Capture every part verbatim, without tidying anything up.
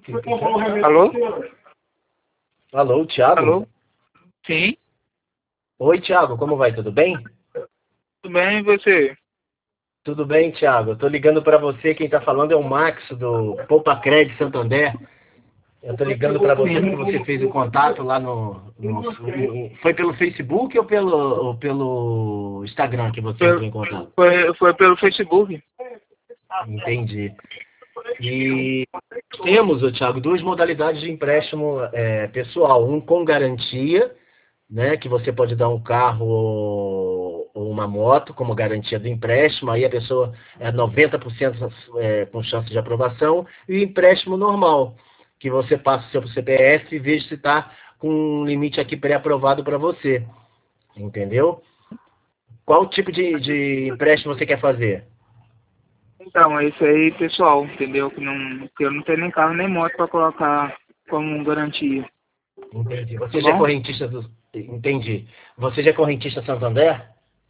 Alô? Alô, Thiago? Alô? Sim, Oi, Thiago, como vai? Tudo bem? tudo bem, e você? Tudo bem, Thiago. Eu tô ligando para você, quem tá falando é o Max, do Poupa Cred Santander. Eu tô ligando para você porque você fez o contato lá no, no- no- Foi pelo Facebook ou pelo, ou pelo Instagram que você entrou Foi, em contato? foi, foi pelo Facebook? Entendi. E temos, ô, Thiago, duas modalidades de empréstimo é, pessoal. Um com garantia, né, que você pode dar um carro ou ou uma moto como garantia do empréstimo, aí a pessoa é noventa por cento é, com chance de aprovação, e o empréstimo normal, que você passa o seu C P F e veja se está com um limite aqui pré-aprovado para você, entendeu? Qual tipo de, de empréstimo você quer fazer? Então, esse aí, pessoal, entendeu? Que, não, que eu não tenho nem carro nem moto para colocar como garantia, Entendi. tá Você já é bom? correntista do... Entendi. Você já é correntista Santander?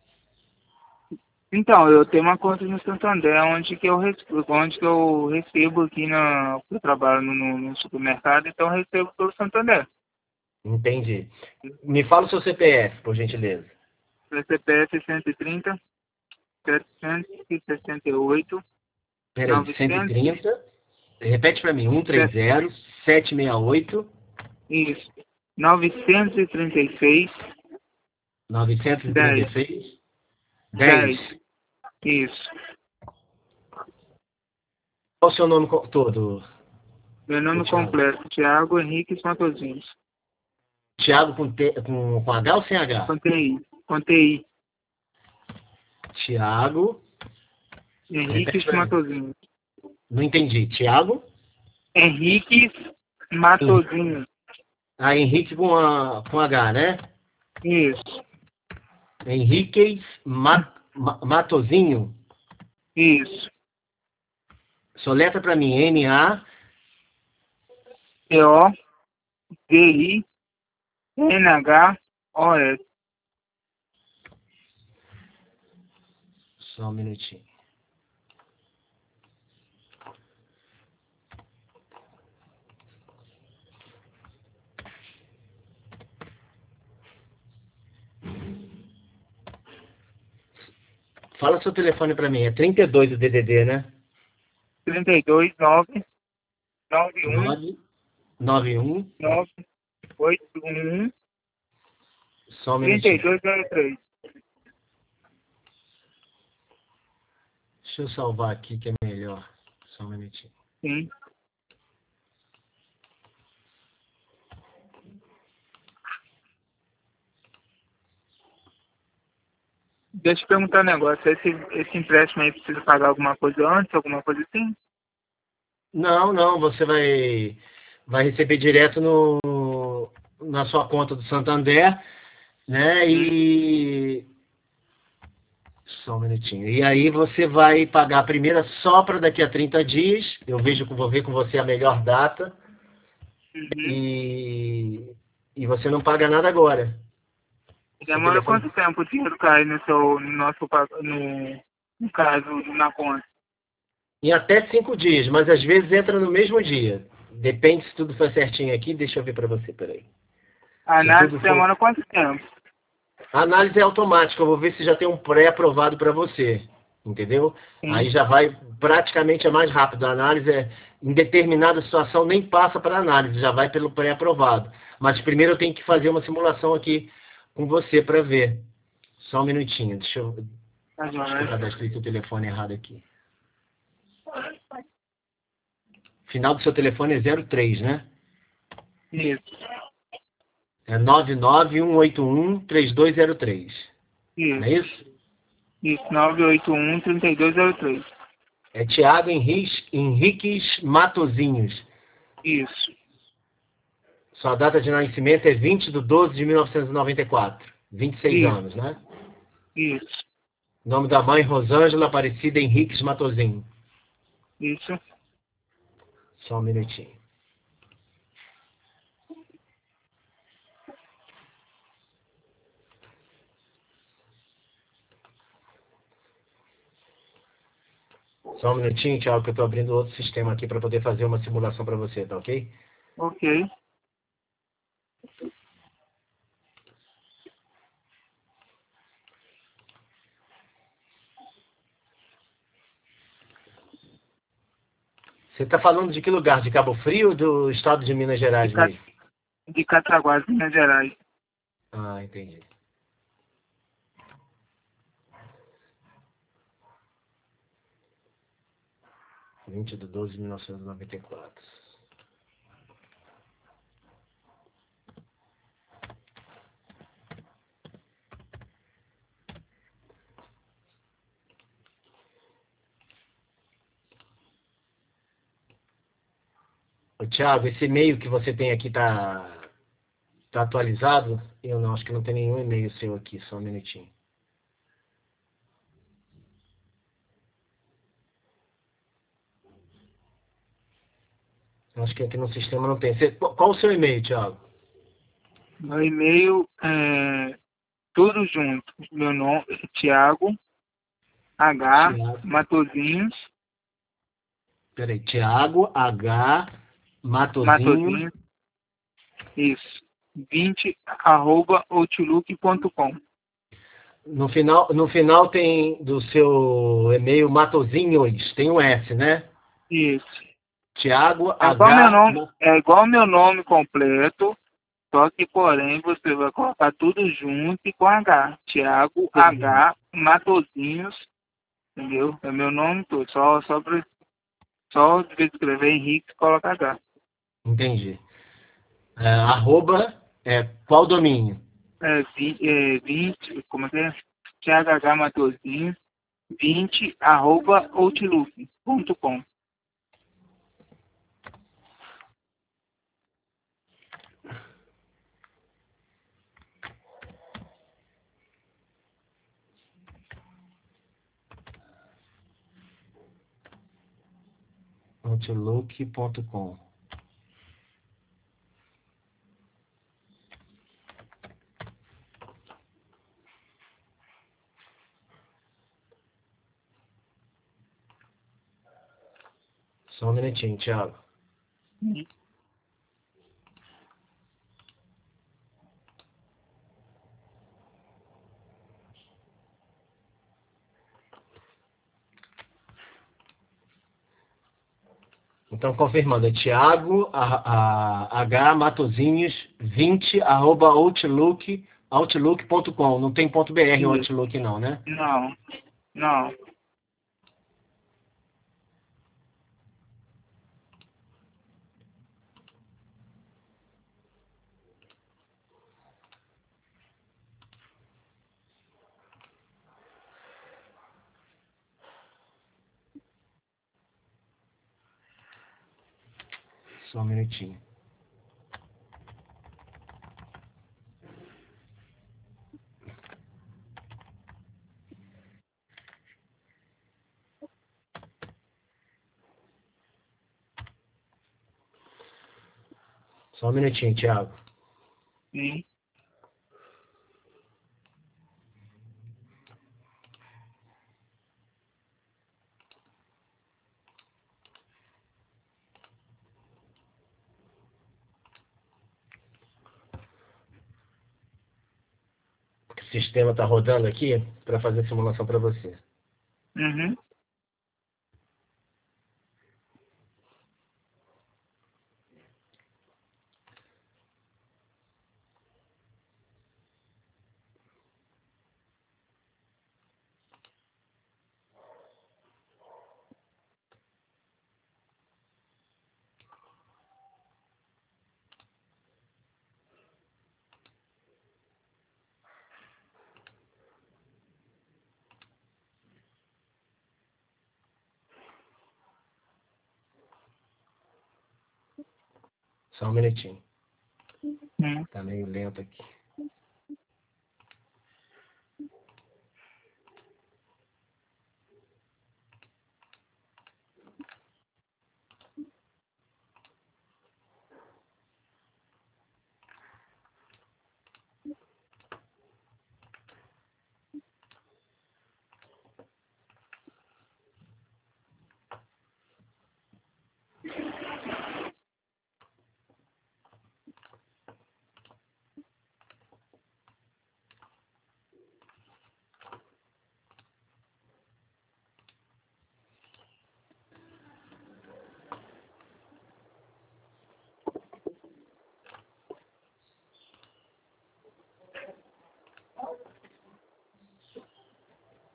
Então, eu tenho uma conta no Santander, onde que eu recebo, onde que eu recebo aqui na, eu trabalho no, no no supermercado, então eu recebo pelo Santander. Entendi. Me fala o seu C P F, por gentileza. Meu C P F é cento e trinta, setecentos e sessenta e oito, Peraí, cento e novecentos, trinta. Repete para mim, cento e trinta, setecentos e sessenta e oito, isso, novecentos e trinta e seis, novecentos e trinta dez, e seis, dez. dez, isso. Qual o seu nome co- todo, Meu o nome Thiago? completo, Thiago Henrique Santosinhos. Thiago com, T, com, com H ou sem H? Com T I. Com T I. Thiago, Henrique repete para mim. Matozinhos. Não entendi. Thiago? Henrique Henrique. Matozinhos. Ah, Henrique com, a, com H, né? Isso. Henrique Ma, Ma, Matozinho. Isso. Soletra para mim, N A. T O D I N H O S. Só um minutinho. Fala seu telefone para mim. É trinta e dois o D D D, né? trinta e dois, nove, nove um, nove nove um. nove, oito um, Só um trinta e minutinho. dois zero três. Deixa eu salvar aqui que é melhor. Só um minutinho. Sim. Deixa eu perguntar um negócio. Esse, esse empréstimo aí precisa pagar alguma coisa antes, alguma coisa assim? Não, não, você vai, vai receber direto no, na sua conta do Santander, né? Hum, E. Só um minutinho. E aí você vai pagar a primeira só para daqui a trinta dias. Eu vejo que vou ver com você a melhor data. uhum. E, e você não paga nada agora. Seu Demora telefone. quanto tempo o dinheiro cai no seu, no nosso, pa- no, no caso, na conta? Em até cinco dias, mas às vezes entra no mesmo dia. Depende se tudo for certinho aqui. Deixa eu ver para você, peraí. A Se análise tudo for. demora quanto tempo? A análise é automática, eu vou ver se já tem um pré-aprovado para você, entendeu? Aí Sim. já vai, praticamente é mais rápido. A análise é, em determinada situação nem passa para análise, já vai pelo pré-aprovado. Mas primeiro eu tenho que fazer uma simulação aqui com você para ver. Só um minutinho, deixa eu, Tá acho que eu joia. cadastrei seu telefone errado aqui. Final do seu telefone é zero três, né? Isso. É nove nove um oito um três dois zero três. Não é Isso. isso? Isso. nove oito um, trinta e dois zero três. É Tiago Henriques, Henriques Matozinhos. Isso. Sua data de nascimento é vinte de doze de mil novecentos e noventa e quatro. vinte e seis Isso. anos, né? Isso. Nome da mãe, Rosângela Aparecida Henriques Matozinho. Isso. Só um minutinho. Só um minutinho, Thiago, que eu estou abrindo outro sistema aqui para poder fazer uma simulação para você, tá ok? Ok. Você está falando de que lugar? De Cabo Frio ou do estado de Minas De, Gerais Ca... mesmo? de Cataguases, Minas Gerais. Ah, entendi. vinte de doze de mil novecentos e noventa e quatro. Ô, Thiago, esse e-mail que você tem aqui tá, tá atualizado? Eu não, acho que não tem nenhum e-mail seu aqui, só um minutinho. Eu acho que aqui no sistema não tem. Você, qual qual o seu e-mail, Thiago? Meu e-mail é tudo junto. Meu nome é Thiago H. Thiago. Matozinhos. Peraí, Thiago H. Matozinhos. Matozinhos. Isso. vinte arroba outlook ponto com. No final, no final tem do seu e-mail Matozinhos, tem um S, né? Isso. Thiago É igual meu H. nome, é igual meu nome completo, só que porém você vai colocar tudo junto e com H. Thiago Entendi. H. Matozinhos, entendeu? É meu nome todo. Só, só, pra- só de vez em escrever Henrique, coloca H. Entendi. É, arroba é qual domínio? É, vi- é vinte, como é que é? Thiago H. Matozinhos, vinte arroba outlook ponto com. outlook ponto com. Só um minutinho, Thiago. Então, confirmando, é Thiago a, a, H Matozinhos vinte arroba outlook, outlook ponto com. Não tem ponto .br o Isso. Outlook não, né? Não, não. Só um minutinho. Só um minutinho, Thiago. Sim. O sistema está rodando aqui para fazer a simulação para você. Uhum. Só um minutinho. Uhum. Tá meio lento aqui.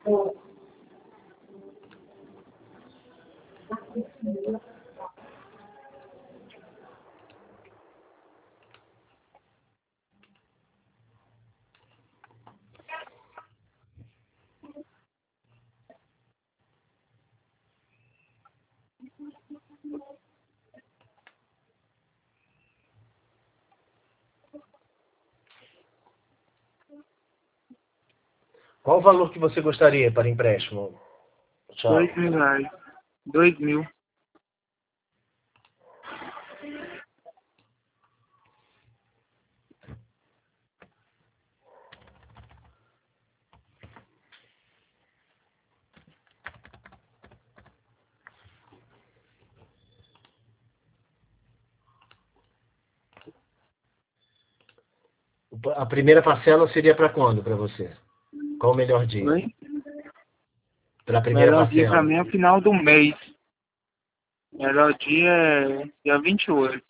Qual o valor que você gostaria para empréstimo, Dois Thiago? mil reais. Dois mil. A primeira parcela seria para quando para você? Qual o melhor dia? Oi? Para a primeira Melhor dia pra parcela. mim é o final do mês. Melhor dia é dia vinte e oito.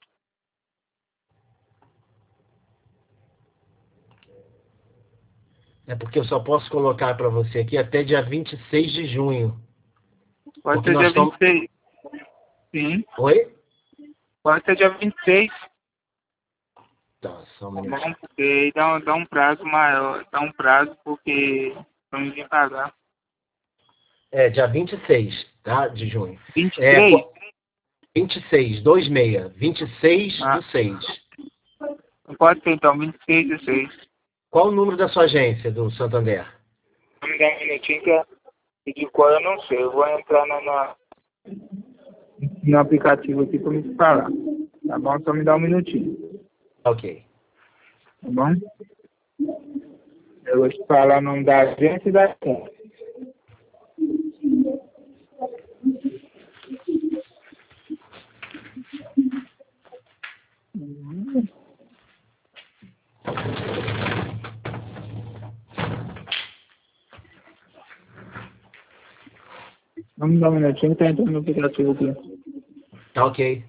É porque eu só posso colocar para você aqui até dia vinte e seis de junho. Pode Porque ser nós dia vinte estamos... e seis. Sim. Oi? Pode ser dia vinte e seis. Tá, só um Tá minutinho. bom? Porque aí dá, um- dá um prazo maior. Dá um prazo porque pra mim vir pagar. É, dia vinte e seis, tá? De junho. vinte e É, três? qu- vinte e seis, dois seis. vinte e seis do Ah, seis. pode ser então, vinte e seis do seis. Qual o número da sua agência, do Santander? Me dá um minutinho que eu- de qual eu não sei. Eu vou entrar na, na- no aplicativo aqui pra me falar. Tá bom? Só me dá um minutinho. Ok. Tá bom? Eu vou te falar o nome da agência e da conta. Vamos dar um minutinho que tá entrando no aplicativo aqui. Tá ok.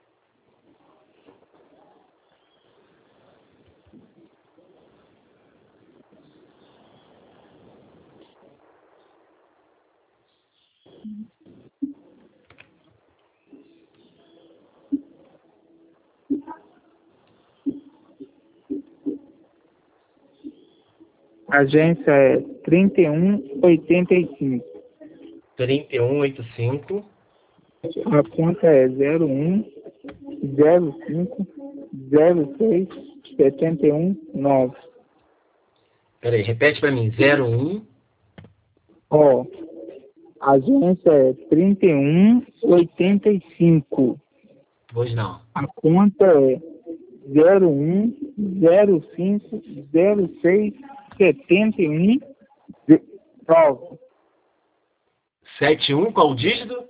A agência é trinta e um oitenta e cinco. trinta e um oitenta e cinco. A conta é zero um zero cinco zero seis setenta e um nove. Peraí, repete para mim. zero um. Ó, a agência é trinta e um oitenta e cinco. Pois não. A conta é zero um zero cinco zero seis setenta e um nove. setenta e um, qual o dígito?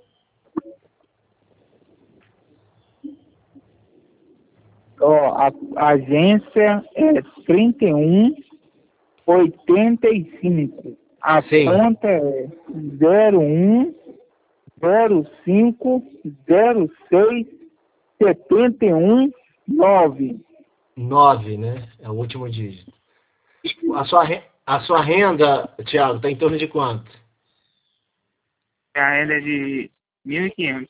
Ó, a, a agência é trinta e um oitenta e cinco. A Sim. conta é zero um zero cinco zero seis setenta e um nove. nove, né? É o último dígito. A sua, re- a sua renda, Thiago, está em torno de quanto? A renda é de mil e quinhentos.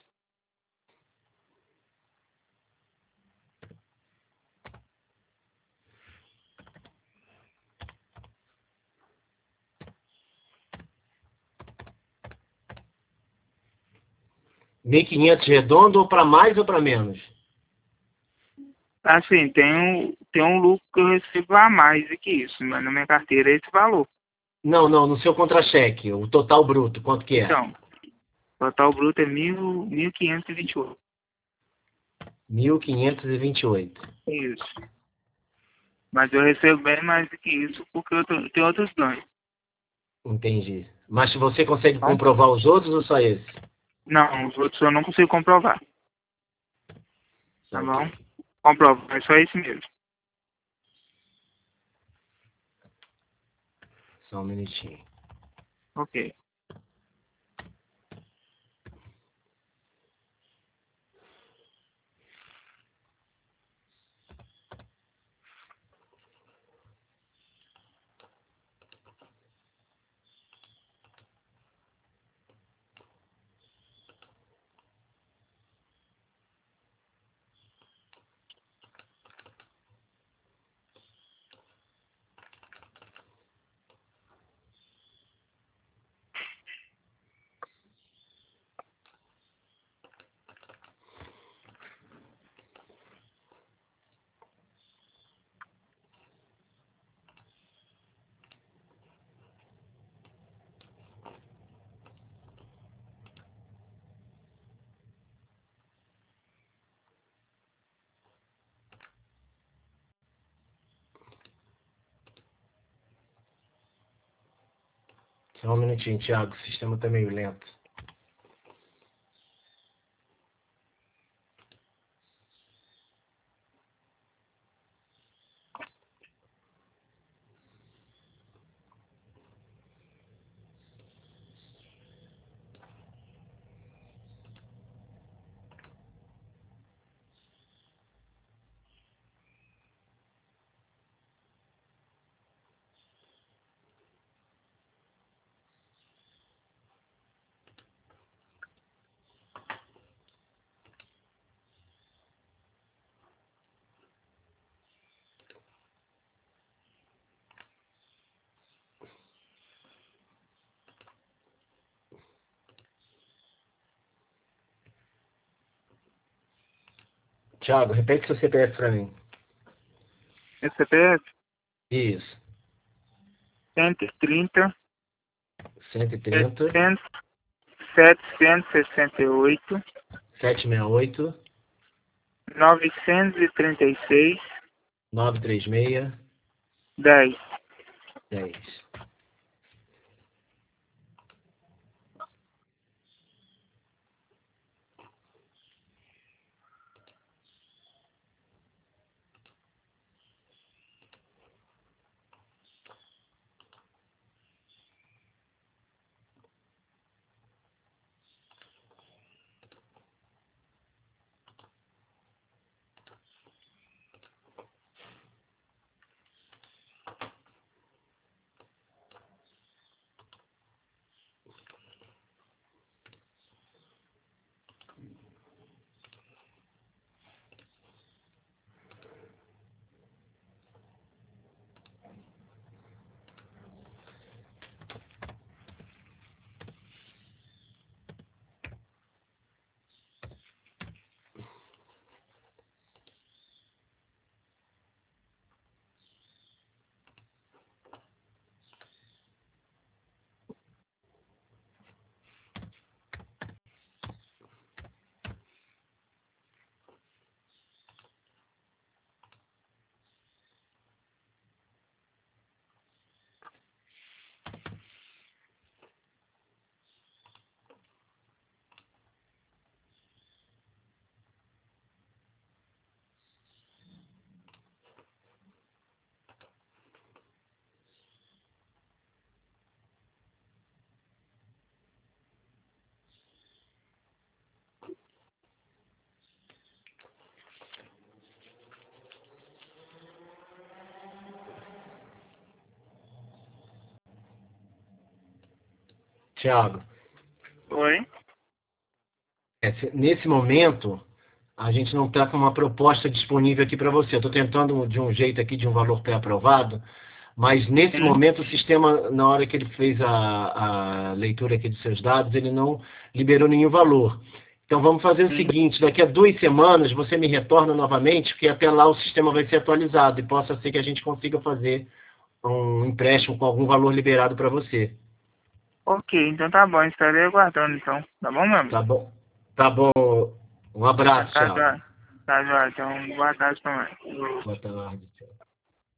mil e quinhentos redondo ou para mais ou para menos? Assim, tem um, tem um lucro que eu recebo a mais do que isso, mas na minha carteira é esse valor. Não, não, no seu contra-cheque, o total bruto, quanto que é? Então, o total bruto é mil, mil quinhentos e vinte e oito. mil quinhentos e vinte e oito. Isso. Mas eu recebo bem mais do que isso porque eu tô- tenho outros ganhos. Entendi. Mas você consegue Tá? comprovar os outros ou só esse? Não, os outros eu não consigo comprovar. Tá bom? Ok. Comprovo, é só esse mesmo. Só um minutinho. Ok. Só um minutinho, Thiago. O sistema está meio lento. Thiago, repete seu C P F para mim. Meu C P F? Isso. cento e trinta, cento e trinta, setecentos e sessenta e oito, setecentos e sessenta e oito, novecentos e trinta e seis, novecentos e trinta e seis, dez. dez. Thiago, Oi? esse- nesse momento, a gente não está com uma proposta disponível aqui para você. Eu estou tentando de um jeito aqui, de um valor pré-aprovado, mas nesse Sim. momento o sistema, na hora que ele fez a, a leitura aqui dos seus dados, ele não liberou nenhum valor. Então vamos fazer o Sim. seguinte, daqui a duas semanas você me retorna novamente, porque até lá o sistema vai ser atualizado e possa ser que a gente consiga fazer um empréstimo com algum valor liberado para você. Ok, então tá bom. Estarei aguardando então. Tá bom, meu amigo? Tá bom? Tá bom. Um abraço, Tá, Thiago. tá. Tá, já. Então, boa tarde também. Boa tarde. Tchau.